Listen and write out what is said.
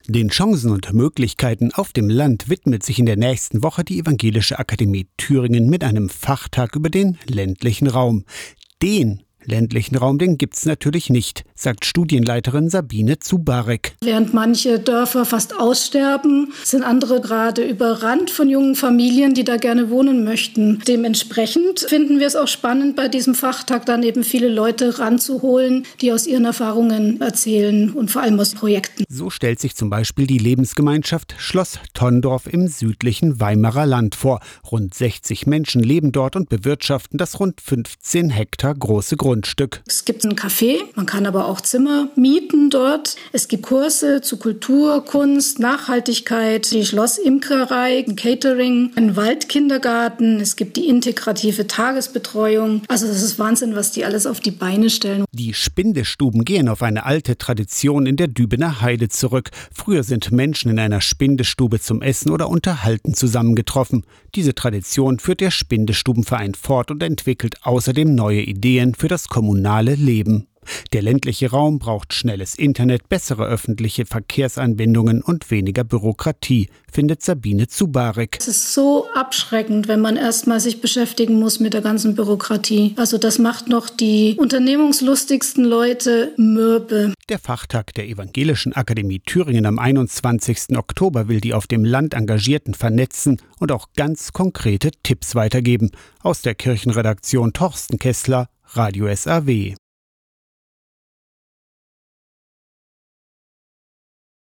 Den Chancen und Möglichkeiten auf dem Land widmet sich in der nächsten Woche die Evangelische Akademie Thüringen mit einem Fachtag über den ländlichen Raum. Den ländlichen Raum, den gibt's natürlich nicht, sagt Studienleiterin Sabine Zubarek. Während manche Dörfer fast aussterben, sind andere gerade überrannt von jungen Familien, die da gerne wohnen möchten. Dementsprechend finden wir es auch spannend, bei diesem Fachtag dann eben viele Leute ranzuholen, die aus ihren Erfahrungen erzählen und vor allem aus Projekten. So stellt sich zum Beispiel die Lebensgemeinschaft Schloss Tonndorf im südlichen Weimarer Land vor. Rund 60 Menschen leben dort und bewirtschaften das rund 15 Hektar große Grundstück. Es gibt ein Café, man kann aber auch Zimmer mieten dort. Es gibt Kurse zu Kultur, Kunst, Nachhaltigkeit, die Schlossimkerei, ein Catering, einen Waldkindergarten. Es gibt die integrative Tagesbetreuung. Also das ist Wahnsinn, was die alles auf die Beine stellen. Die Spindestuben gehen auf eine alte Tradition in der Dübener Heide zurück. Früher sind Menschen in einer Spindestube zum Essen oder Unterhalten zusammengetroffen. Diese Tradition führt der Spindestubenverein fort und entwickelt außerdem neue Ideen für das kommunale Leben. Der ländliche Raum braucht schnelles Internet, bessere öffentliche Verkehrsanbindungen und weniger Bürokratie, findet Sabine Zubarek. Es ist so abschreckend, wenn man erstmal sich beschäftigen muss mit der ganzen Bürokratie. Also das macht noch die unternehmungslustigsten Leute mürbe. Der Fachtag der Evangelischen Akademie Thüringen am 21. Oktober will die auf dem Land Engagierten vernetzen und auch ganz konkrete Tipps weitergeben. Aus der Kirchenredaktion Torsten Kessler, Radio SAW.